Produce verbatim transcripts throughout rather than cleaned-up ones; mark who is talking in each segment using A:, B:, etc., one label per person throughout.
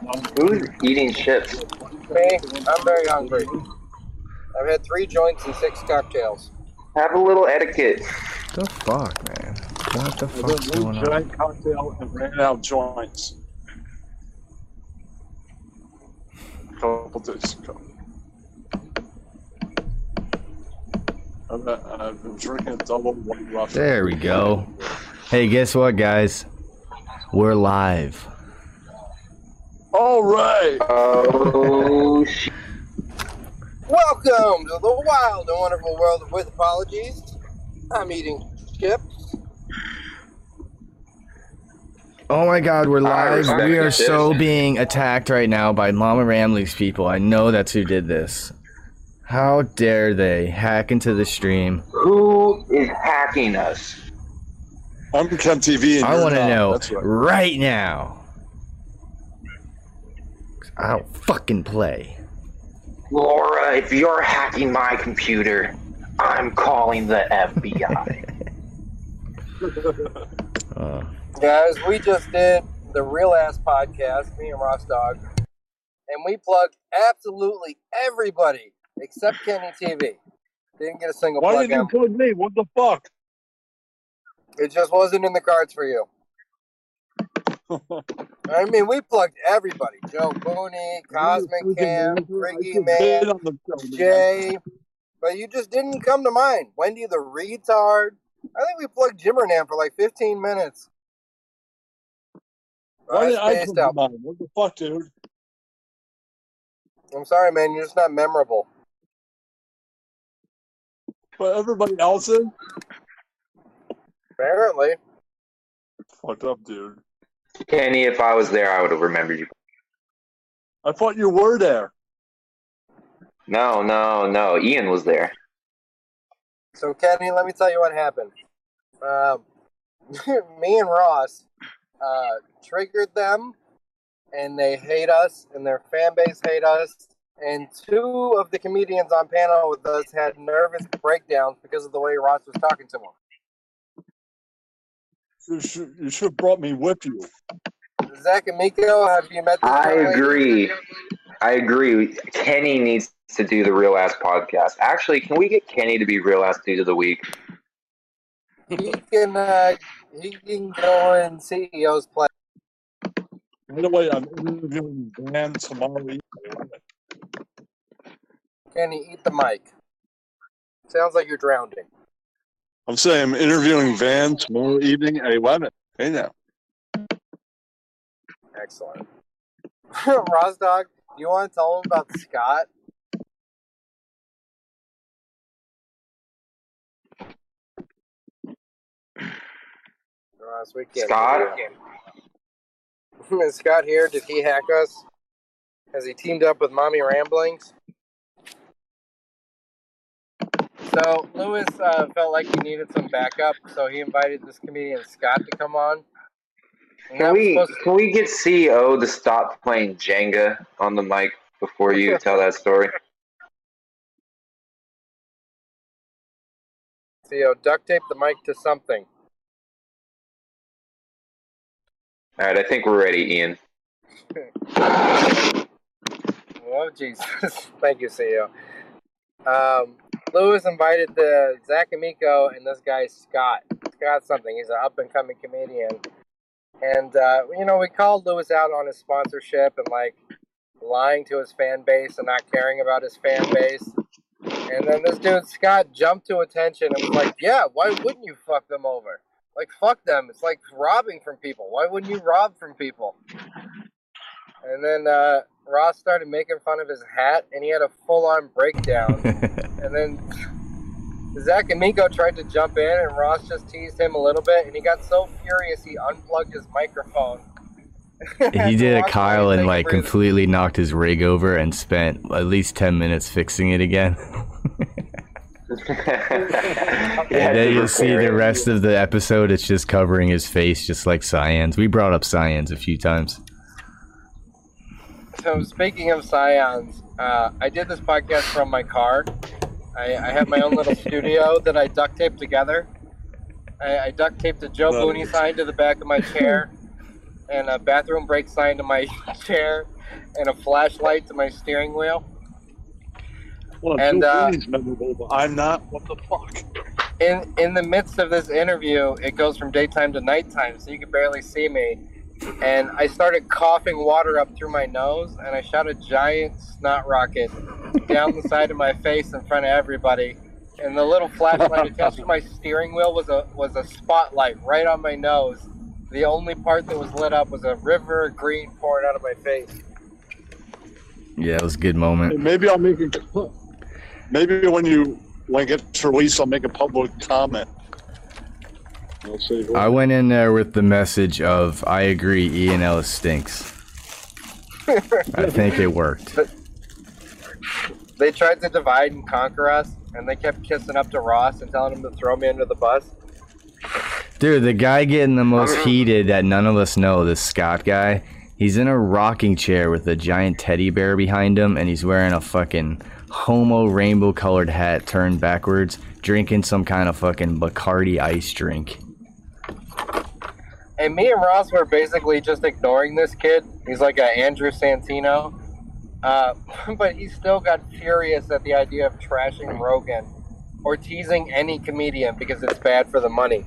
A: Who's eating chips?
B: Me, I'm very hungry. I've had three joints and six cocktails.
A: Have a little etiquette.
C: The fuck, man? What the fuck's
D: One
C: going on?
D: giant cocktail and ran out of joints. A couple days ago. I've, I've been drinking a double white Russian.
C: There we go. Hey, guess what, guys? We're live.
D: All right.
A: Oh, shit.
B: Welcome to the wild and wonderful world of With Apologies. I'm eating chips.
C: Oh my god, we're
A: I
C: live.
A: respect
C: We are
A: this.
C: so being attacked right now by Mama Ramley's people. I know that's who did this. How dare they hack into the stream?
A: Who is hacking us?
D: I'm Ken T V. And
C: I
D: you're
C: want to
D: not.
C: know
D: That's right.
C: right now. I don't fucking play.
A: Laura, if you're hacking my computer, I'm calling the F B I.
C: Uh,
B: Guys, we just did the Real Ass Podcast, me and Ross Dog, and we plugged absolutely everybody except Kenny T V. Didn't get a single
D: Why
B: plug
D: didn't you
B: in.
D: plug me? What the fuck?
B: It just wasn't in the cards for you. I mean, we plugged everybody. Joe Booney, Cosmic Cam, Riggy Man, Jay. But you just didn't come to mind. Wendy the retard. I think we plugged Jimmernam for like fifteen minutes.
D: Why did I
B: spaced
D: plug
B: out.
D: mine? What the fuck, dude?
B: I'm sorry, man. You're just not memorable.
D: But everybody else is?
B: Apparently.
D: Fucked up, dude.
A: Kenny, if I was there, I would have remembered you.
D: I thought you were there.
A: No, no, no. Ian was there.
B: So, Kenny, let me tell you what happened. Um, me and Ross uh, triggered them, and they hate us, and their fan base hate us. And two of the comedians on panel with us had nervous breakdowns because of the way Ross was talking to them.
D: You should, you should have brought me with you.
B: Zach and Miko, have you met this
A: I
B: young lady?
A: agree. I agree. Kenny needs to do the Real Ass Podcast. Actually, can we get Kenny to be Real Ass Dude of the Week?
B: He can, uh, he can go in C E O's play.
D: By the way, I'm interviewing Dan tomorrow evening.
B: Kenny, eat the mic. Sounds like you're drowning.
D: I'm saying I'm interviewing Van tomorrow evening at eleven. Hey now.
B: Excellent. Ross Dog, do you want to tell him about Scott? Ross, we can't.
A: Scott?
B: Is Scott here? Did he hack us? Has he teamed up with Mommy Ramblings? So Lewis uh, felt like he needed some backup, so he invited this comedian Scott to come on. And that
A: Can
B: was
A: we
B: supposed to-
A: can we get C E O to stop playing Jenga on the mic before you tell that story?
B: C E O, duct tape the mic to something.
A: All right, I think we're ready, Ian.
B: Oh, Jesus. Thank you, C E O. Um, Lewis invited the Zach and Miko and this guy, Scott. Scott something. He's an up-and-coming comedian. And, uh, you know, we called Lewis out on his sponsorship and, like, lying to his fan base and not caring about his fan base. And then this dude, Scott, jumped to attention and was like, yeah, why wouldn't you fuck them over? Like, fuck them. It's like robbing from people. Why wouldn't you rob from people? And then uh, Ross started making fun of his hat, and he had a full-on breakdown. And then Zach and Miko tried to jump in, and Ross just teased him a little bit, and he got so furious he unplugged his microphone.
C: he did a
B: Walked
C: Kyle
B: away,
C: and
B: thank
C: like
B: you for his-
C: completely knocked his rig over and spent at least ten minutes fixing it again.
A: Yeah,
C: And then
A: to
C: you'll see
A: repair
C: the
A: it.
C: rest of the episode, it's just covering his face, just like Cyans. We brought up Cyans a few times.
B: So speaking of Scions, uh, I did this podcast from my car. I, I have my own little studio that I duct taped together. I, I duct taped a Joe
D: Nice.
B: Booney sign to the back of my chair. and a bathroom break sign to my chair and a flashlight to my steering wheel.
D: Well,
B: and uh,
D: memorable, but I'm not. What the fuck?
B: In in the midst of this interview, it goes from daytime to nighttime, so you can barely see me. And I started coughing water up through my nose, and I shot a giant snot rocket down the side of my face in front of everybody. And the little flashlight attached to my steering wheel was a was a spotlight right on my nose. The only part that was lit up was a river of green pouring out of my face.
C: Yeah, it was a good moment.
D: Maybe I'll make a. Maybe when you when it gets released, I'll make a public comment. I'll say,
C: I went in there with the message of, I agree, Ian Ellis stinks. I think it worked.
B: They tried to divide and conquer us, and they kept kissing up to Ross and telling him to throw me under the bus.
C: Dude, the guy getting the most heated that none of us know, this Scott guy, he's in a rocking chair with a giant teddy bear behind him, and he's wearing a fucking homo rainbow colored hat turned backwards, drinking some kind of fucking Bacardi ice drink.
B: And me and Ross were basically just ignoring this kid. He's like a Andrew Santino. Uh, but he still got furious at the idea of trashing Rogan or teasing any comedian because it's bad for the money.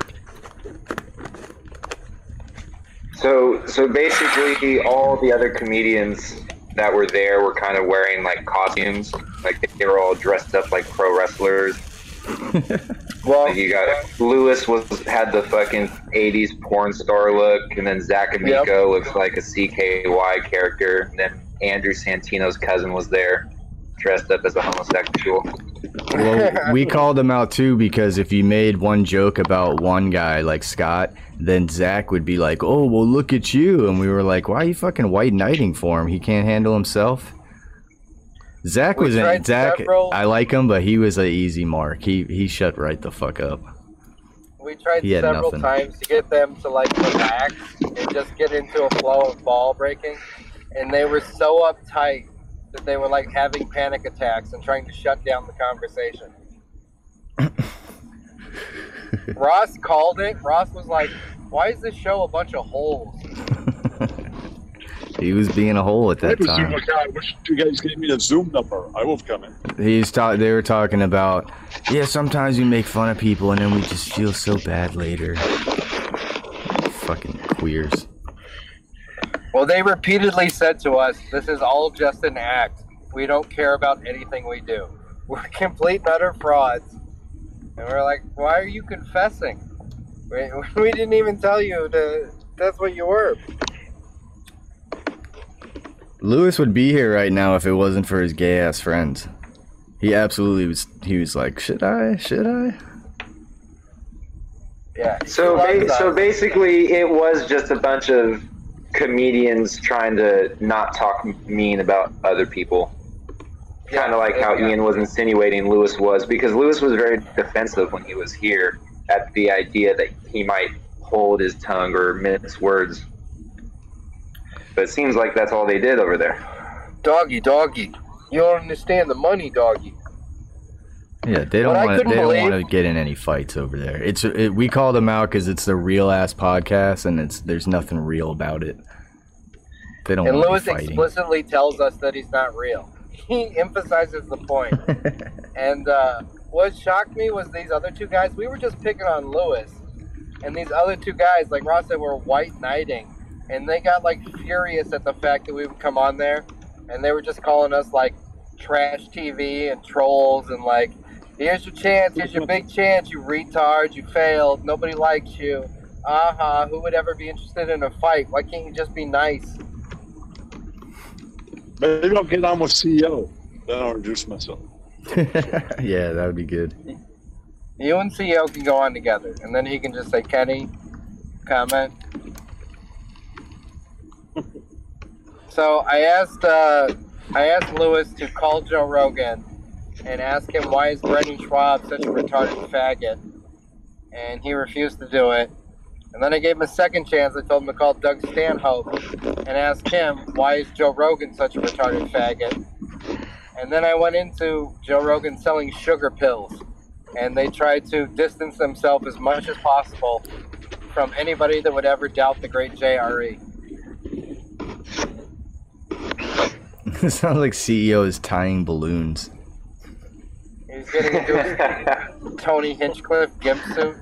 A: So, so basically, all the other comedians that were there were kind of wearing like costumes, like they were all dressed up like pro wrestlers. Well, like you got Lewis was had the fucking eighties porn star look, and then Zach Amico yep. looks like a C K Y character. And then Andrew Santino's cousin was there, dressed up as a homosexual.
C: Well, we called him out too because if you made one joke about one guy like Scott, then Zach would be like, "Oh, well, look at you," and we were like, "Why are you fucking white knighting for him? He can't handle himself." Zach we was in Zach. Several, I like him, but he was an easy mark. He he shut right the fuck up.
B: We tried several nothing. times to get them to like relax and just get into a flow of ball breaking, and they were so uptight that they were like having panic attacks and trying to shut down the conversation. Ross called it. Ross was like, "Why is this show a bunch of holes?"
C: He was being a hole at that I time.
D: Like, I wish you guys gave me the Zoom number. I will come in.
C: He's ta- They were talking about, yeah, sometimes we make fun of people and then we just feel so bad later. Fucking queers.
B: Well, they repeatedly said to us, "This is all just an act. We don't care about anything we do. We're complete and utter frauds." And we're like, "Why are you confessing? We, we didn't even tell you to. That's what you were."
C: Lewis would be here right now if it wasn't for his gay ass friends. He absolutely was. He was like, "Should I? Should I?"
B: Yeah.
A: So, ba- so basically, it was just a bunch of comedians trying to not talk mean about other people. Yeah, kind of like how yeah. Ian was insinuating Lewis was, because Lewis was very defensive when he was here at the idea that he might hold his tongue or mince words. But it seems like that's all they did over there.
B: Doggy, doggy. You don't understand the money, doggy.
C: Yeah, they don't want. They don't want to get in any fights over there. It's it, we called them out because it's the real ass podcast, and it's there's nothing real about it. They don't.
B: And
C: want
B: Lewis
C: to be fighting.
B: explicitly tells us that he's not real. He emphasizes the point. And uh, what shocked me was these other two guys. We were just picking on Lewis, and these other two guys, like Ross said, were white knighting. And they got, like, furious at the fact that we would come on there. And they were just calling us, like, trash T V and trolls. And, like, here's your chance. Here's your big chance, you retard. You failed. Nobody likes you. Uh-huh. Who would ever be interested in a fight? Why can't you just be nice?
D: Maybe I'll get on with C E O. Then I'll introduce myself.
C: Yeah, that would be good.
B: You and C E O can go on together. And then he can just say, "Kenny, comment." So I asked uh, I asked Lewis to call Joe Rogan and ask him why is Brendan Schwab such a retarded faggot, and he refused to do it. And then I gave him a second chance. I told him to call Doug Stanhope and ask him why is Joe Rogan such a retarded faggot. And then I went into Joe Rogan selling sugar pills, and they tried to distance themselves as much as possible from anybody that would ever doubt the great J R E.
C: It sounds like C E O is tying balloons.
B: He's getting into his Tony Hinchcliffe gimp suit.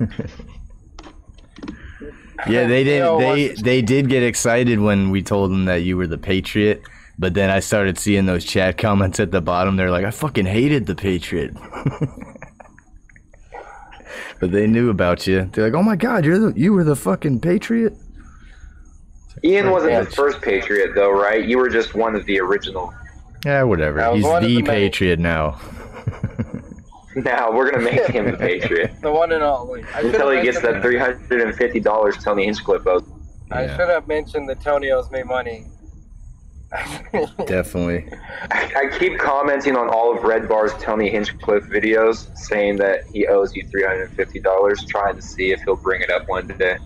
C: Yeah, they did.
B: C E O
C: They
B: wants-
C: they did get excited when we told them that you were the Patriot. But then I started seeing those chat comments at the bottom. They're like, "I fucking hated the Patriot." But they knew about you. They're like, "Oh my God, you're the you were the fucking Patriot."
A: Ian wasn't
C: Yeah.
A: the first Patriot, though, right? You were just one of the original.
C: Yeah,
B: I
C: whatever.
B: was
C: He's
B: one of
C: the
B: the many.
C: Patriot now.
A: Now we're gonna make him the Patriot
B: The one and only. I should
A: until
B: have
A: he gets that
B: mentioned-
A: three hundred and fifty dollars Tony Hinchcliffe owes.
B: I
C: Yeah.
B: should have mentioned that Tony owes me money.
C: Definitely.
A: I keep commenting on all of Red Bar's Tony Hinchcliffe videos, saying that he owes you three hundred and fifty dollars, trying to see if he'll bring it up one day.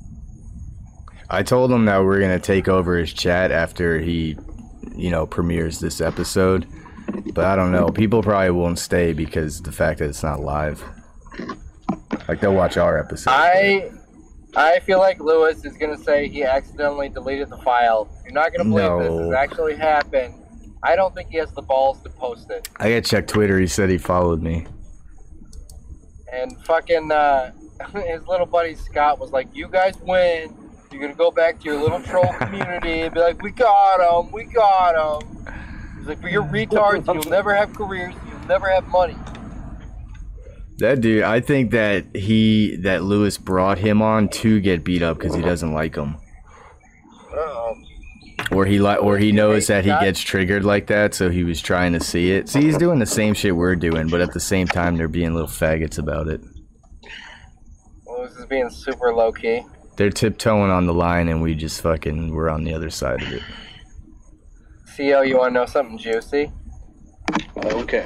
C: I told him that we're gonna take over his chat after he, you know, premieres this episode. But I don't know. People probably won't stay because the fact that it's not live. Like they'll watch our episode.
B: I I feel like Lewis is gonna say he accidentally deleted the file. You're not gonna believe this.
C: No.
B: This actually happened. I don't think he has the balls to post it.
C: I gotta check Twitter. He said he followed me.
B: And fucking uh, his little buddy Scott was like, "You guys win. You're gonna go back to your little troll community and be like, we got him, we got him." He's like, "But you're retards. You'll never have careers. You'll never have money."
C: That dude, I think that he that Lewis brought him on to get beat up because he doesn't like him,
B: Uh-oh.
C: or he li- or he knows that he gets triggered like that, so he was trying to see it. See, he's doing the same shit we're doing, but at the same time, they're being little faggots about it.
B: Lewis is being super low key.
C: They're tiptoeing on the line, and we just fucking we're on the other side of it.
B: C O, you want to know something juicy?
D: Okay.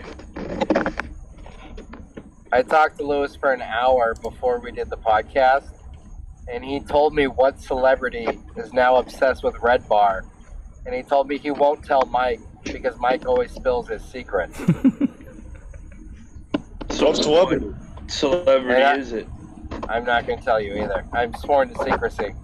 B: I talked to Lewis for an hour before we did the podcast, and he told me what celebrity is now obsessed with Red Bar, and he told me he won't tell Mike because Mike always spills his secrets.
D: So what celebrity?
E: Celebrity
B: Yeah.
E: is it?
B: I'm not going to tell you either. I'm sworn to secrecy.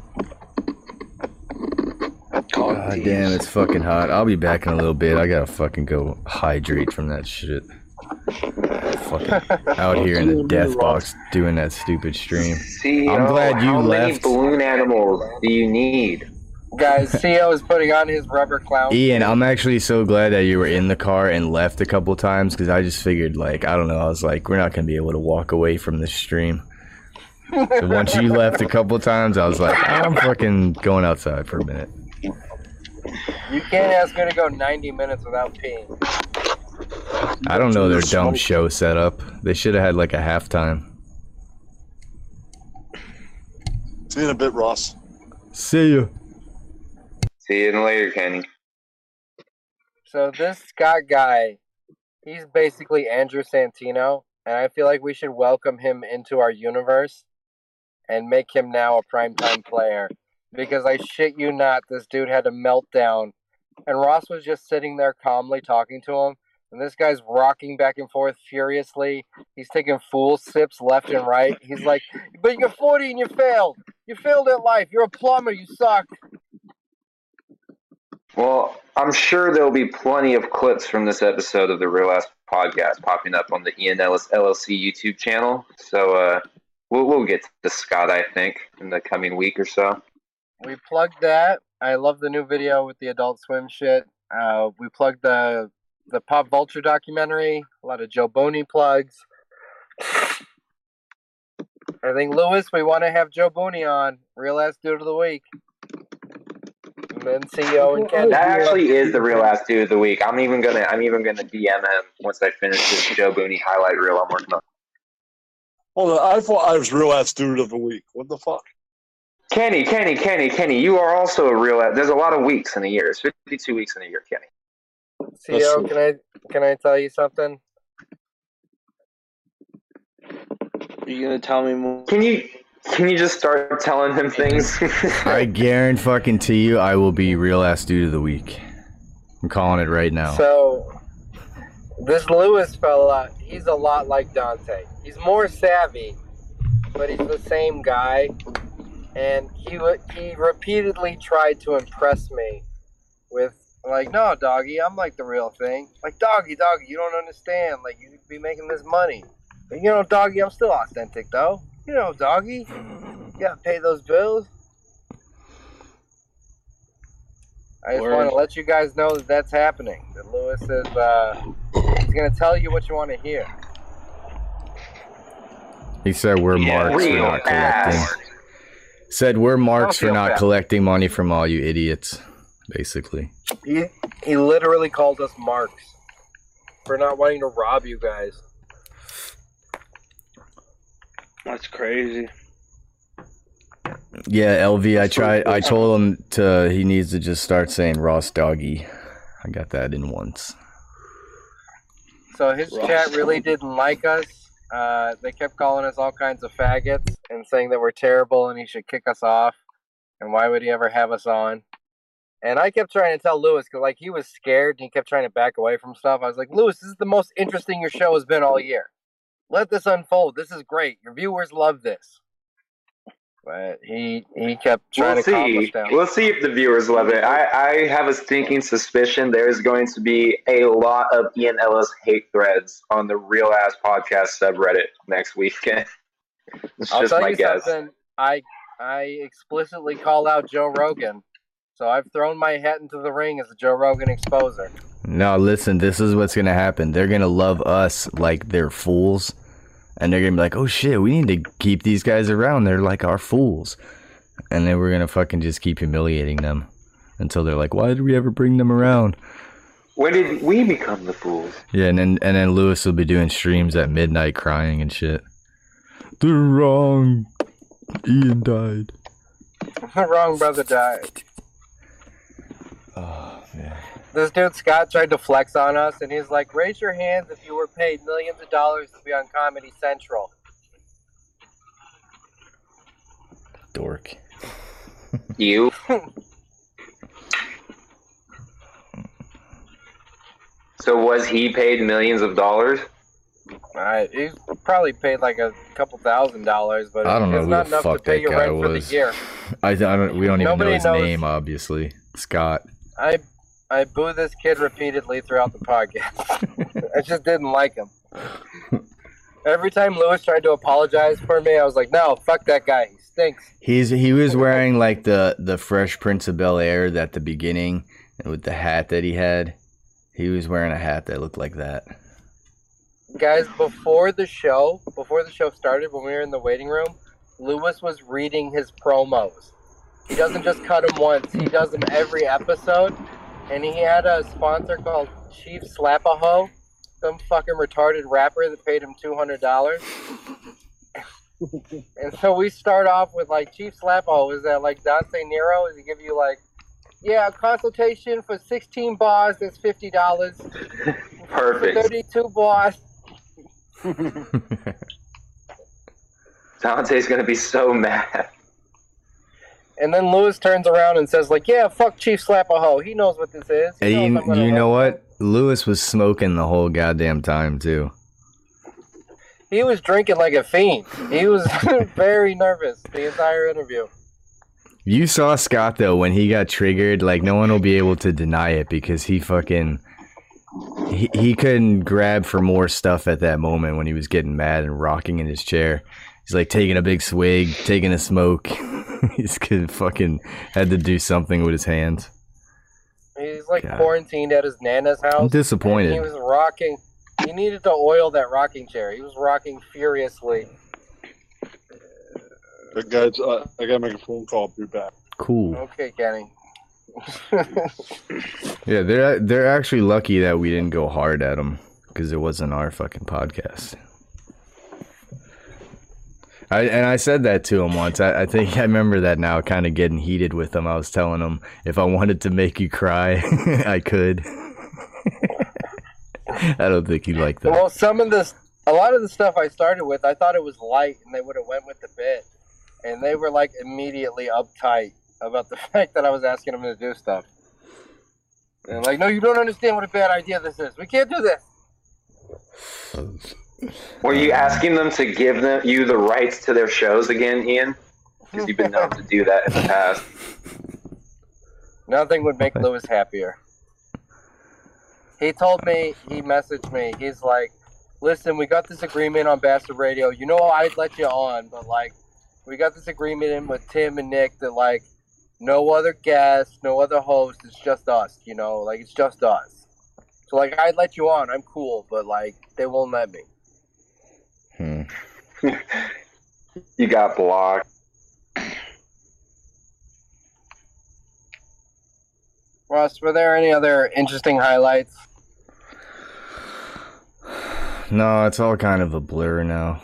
C: God damn, it's fucking hot. I'll be back in a little bit. I gotta fucking go hydrate from that shit. Fucking out here in the death box doing that stupid stream.
A: C E O,
C: I'm glad you
A: how many
C: left.
A: balloon animals do you need?
B: Guys, C O is putting on his rubber clown.
C: Ian, I'm actually so glad that you were in the car and left a couple times because I just figured, like, I don't know, I was like, we're not gonna be able to walk away from this stream. So once you left a couple times, I was like, I'm fucking going outside for a minute.
B: You can't ask me to go ninety minutes without peeing.
C: I don't know their dumb show setup. They should have had like a halftime.
D: See you in a bit, Ross.
C: See ya.
A: See you later, Kenny.
B: So this Scott guy, he's basically Andrew Santino, and I feel like we should welcome him into our universe and make him now a primetime player. Because I shit you not, this dude had a meltdown, and Ross was just sitting there calmly talking to him, and this guy's rocking back and forth furiously. He's taking fool sips left and right. He's like, "But you're forty and you failed. You failed at life. You're a plumber. You suck."
A: Well, I'm sure there'll be plenty of clips from this episode of the Real Ass Podcast popping up on the Ian Ellis L L C YouTube channel. So uh, we'll, we'll get to Scott, I think, in the coming week or so.
B: We plugged that. I love the new video with the Adult Swim shit. Uh, we plugged the the Pop Vulture documentary. A lot of Joe Boney plugs. I think, Lewis, we want to have Joe Boney on. Real Ass Dude of the Week. And then C E O and Ken.
A: That actually is the Real Ass Dude of the Week. I'm even gonna I'm even gonna D M him once I finish this Joe Booney highlight reel I'm working on.
D: Well, I thought I was real ass dude of the week. What the fuck?
A: Kenny, Kenny, Kenny, Kenny, you are also a real ass. There's a lot of weeks in a year. It's fifty-two weeks in a year, Kenny.
B: C E O, can I can I tell you something?
E: Are you gonna tell me more?
A: Can you can you just start telling him things?
C: I guarantee fucking to you, I will be real ass dude of the week. I'm calling it right now.
B: So, this Lewis fella, he's a lot like Dante. He's more savvy, but he's the same guy. And he w- he repeatedly tried to impress me with, like, no, doggy, I'm like the real thing. Like, doggy, doggy, you don't understand. Like, you could be making this money. But, you know, doggy, I'm still authentic, though. You know, doggy, you gotta pay those bills. I just want to let you guys know that that's happening. That Lewis is, uh, he's gonna tell you what you want to hear.
C: He said we're
A: Yeah,
C: marks for
A: real
C: not collecting.
A: fast.
C: Said we're marks for
B: feel
C: not
B: bad.
C: collecting money from all you idiots, basically.
B: He, he literally called us marks for not wanting to rob you guys.
E: That's crazy.
C: Yeah, L V, I tried. I told him to. He needs to just start saying Ross Doggy. I got that in once.
B: So his
E: Ross.
B: chat really didn't like us. Uh, they kept calling us all kinds of faggots and saying that we're terrible and he should kick us off. And why would he ever have us on? And I kept trying to tell Lewis, because like he was scared and he kept trying to back away from stuff. I was like, Lewis, this is the most interesting your show has been all year. Let this unfold. This is great. Your viewers love this. But he he kept trying
A: We'll
B: to accomplish
A: see.
B: them.
A: We'll see if the viewers love it. I, I have a stinking suspicion there's going to be a lot of Ian Ellis hate threads on the Real Ass Podcast subreddit next weekend. It's
B: I'll
A: just
B: tell
A: my
B: you
A: guess.
B: something. I I explicitly call out Joe Rogan. So I've thrown my hat into the ring as a Joe Rogan exposer.
C: No, listen, this is what's gonna happen. They're gonna love us like they're fools. And they're gonna be like, oh shit, we need to keep these guys around. They're like our fools. And then we're gonna fucking just keep humiliating them until they're like, why did we ever bring them around?
A: When did we become the fools?
C: Yeah, and then and then Lewis will be doing streams at midnight crying and shit. They're wrong. Ian died.
B: Wrong brother died.
C: Oh man.
B: This dude Scott tried to flex on us, and he's like, raise your hands if you were paid millions of dollars to be on Comedy Central.
C: Dork.
A: You? So was he paid millions of dollars?
B: Alright, he's probably paid like a couple thousand dollars, but
C: I don't know
B: it's
C: who
B: not
C: the
B: enough to
C: fuck
B: pay
C: that
B: your
C: guy
B: rent for
C: was.
B: the year.
C: I, I don't. We don't even
B: Nobody
C: know his
B: knows.
C: name, obviously. Scott.
B: I I boo this kid repeatedly throughout the podcast. I just didn't like him. Every time Lewis tried to apologize for me, I was like, no, fuck that guy. He stinks.
C: He's he was wearing like the the Fresh Prince of Bel Air at the beginning, with the hat that he had. He was wearing a hat that looked like that.
B: Guys, before the show, before the show started, when we were in the waiting room, Lewis was reading his promos. He doesn't just cut them once; he does them every episode. And he had a sponsor called Chief Slap-a-Ho, some fucking retarded rapper that paid him two hundred dollars. And so we start off with like, Chief Slap-a-Ho, is that like Dante Nero? Does he give you like, yeah, a consultation for sixteen bars, that's fifty dollars.
A: Perfect.
B: thirty-two bars.
A: Dante's gonna be so mad.
B: And then Lewis turns around and says, like, yeah, fuck Chief Slap-a-Ho. He knows what this is. He
C: And
B: knows
C: you,
B: I'm gonna
C: you know
B: roast him."
C: what? Lewis was smoking the whole goddamn time too.
B: He was drinking like a fiend. He was very nervous the entire interview.
C: You saw Scott though when he got triggered. Like no one will be able to deny it because he fucking he, he couldn't grab for more stuff at that moment when he was getting mad and rocking in his chair. He's like taking a big swig, taking a smoke. He's kid fucking had to do something with his hands.
B: He's like
C: God.
B: quarantined at his nana's house.
C: I'm disappointed.
B: And he was rocking. He needed to oil that rocking chair. He was rocking furiously.
D: Hey, guys, uh, I gotta make a phone call. Be back.
C: Cool.
B: Okay, Kenny.
C: Yeah, they're they're actually lucky that we didn't go hard at him because it wasn't our fucking podcast. I and I said that to him once. I, I think I remember that now, kind of getting heated with him. I was telling him if I wanted to make you cry, I could. I don't think he liked that.
B: Well, some of this, a lot of the stuff I started with, I thought it was light, and they would have went with the bit, and they were like immediately uptight about the fact that I was asking them to do stuff. And like, no, you don't understand what a bad idea this is. We can't do this.
A: Were you asking them to give them you the rights to their shows again, Ian? Because you've been known to do that in the past.
B: Nothing would make Lewis happier. He told me, he messaged me, he's like, listen, we got this agreement on Bastard Radio. You know I'd let you on, but, like, we got this agreement in with Tim and Nick that, like, no other guests, no other host, it's just us, you know? Like, it's just us. So, like, I'd let you on, I'm cool, but, like, they won't let me.
C: Hmm.
A: You got blocked.
B: Ross, were there any other interesting highlights?
C: No, it's all kind of a blur now.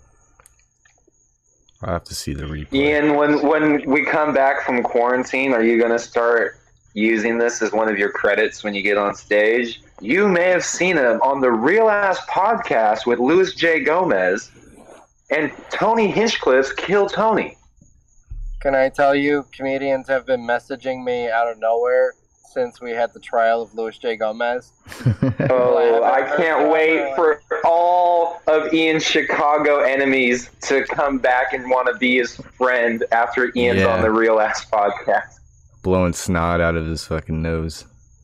C: I'll have to see the replay.
A: Ian, when when we come back from quarantine, are you going to start using this as one of your credits when you get on stage? You may have seen him on the Real Ass podcast with Louis J. Gomez and Tony Hinchcliffe's Kill Tony.
B: Can I tell you, comedians have been messaging me out of nowhere since we had the trial of Louis J. Gomez.
A: Oh, I can't wait for all of Ian's Chicago enemies to come back and want to be his friend after Ian's
C: Yeah.
A: on the Real Ass podcast.
C: Blowing snot out of his fucking nose.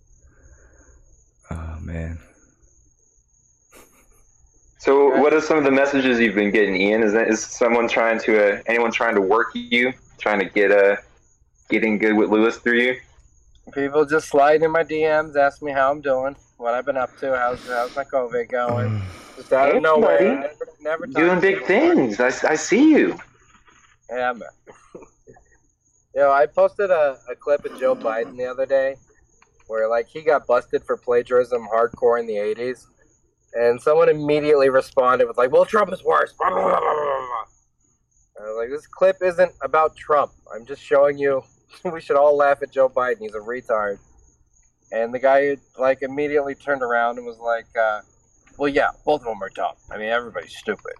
C: Oh, man.
A: So, what are some of the messages you've been getting, Ian? Is that is someone trying to uh, anyone trying to work you, trying to get uh, getting good with Lewis through you?
B: People just slide in my D Ms, ask me how I'm doing, what I've been up to, how's how's my COVID going. Just out
A: Hey,
B: of nowhere.
A: buddy.
B: Never, never talked
A: Doing
B: to
A: big
B: anyone.
A: things. I, I see you.
B: Yeah, man. You know, I posted a, a clip of Joe Biden the other day where, like, he got busted for plagiarism hardcore in the eighties. And someone immediately responded with, like, well, Trump is worse. Blah, blah, blah, blah, blah. I was like, this clip isn't about Trump. I'm just showing you we should all laugh at Joe Biden. He's a retard. And the guy, like, immediately turned around and was like, uh, well, yeah, both of them are dumb. I mean, everybody's stupid.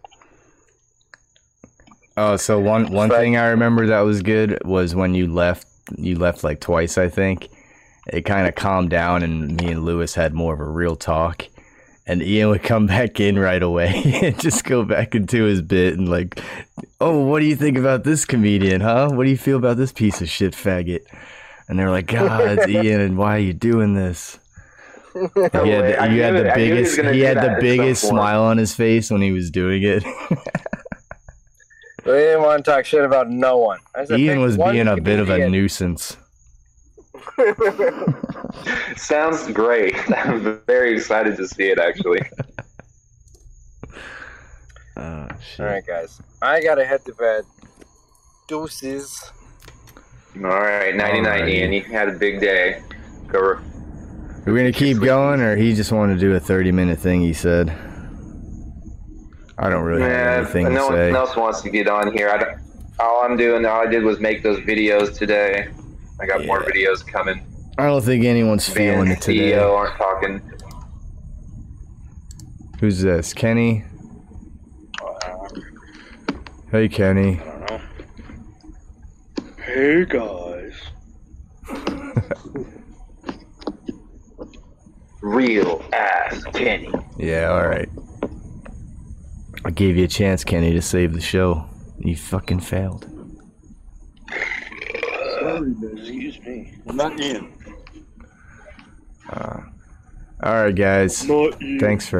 C: Oh, so one one
B: But-
C: thing I remember that was good was when you left. You left like twice, I think. It kind of calmed down, and me and Lewis had more of a real talk. And Ian would come back in right away and just go back into his bit and like, oh, what do you think about this comedian, huh? What do you feel about this piece of shit faggot? And they're like, God, it's Ian, and why are you doing this? He had the,
A: I
C: you had
A: knew
C: the
A: it. I knew he was
C: biggest.
A: gonna
C: He
A: do
C: had
A: that
C: the
A: at some
C: biggest
A: point.
C: smile on his face when he was doing it.
B: We didn't want to talk shit about no one. I said,
C: Ian
B: pick
C: was
B: one
C: being a bit of a
B: comedian.
C: nuisance.
A: Sounds great. I'm very excited to see it, actually.
C: Oh, shit.
B: All right, guys. I gotta head to bed. Deuces.
A: All right, ninety-nine,
C: Alrighty.
A: Ian. You had a big day. Go.
C: Are we gonna keep going, or he just wanted to do a thirty-minute thing? He said. I don't really have
A: Yeah,
C: anything to
A: no one
C: say.
A: else wants to get on here. I don't, all I'm doing, all I did was make those videos today. I got more
C: Yeah.
A: videos coming.
C: I don't think anyone's feeling
A: Van
C: it today.
A: C E O aren't talking.
C: Who's this? Kenny? Hey, Kenny.
E: I don't know. Hey guys.
A: Real ass Kenny.
C: Yeah, alright. I gave you a chance, Kenny, to save the show. You fucking failed.
E: Sorry, excuse me.
D: I'm not Ian.
C: Uh, alright, guys.
E: Not you.
C: Thanks for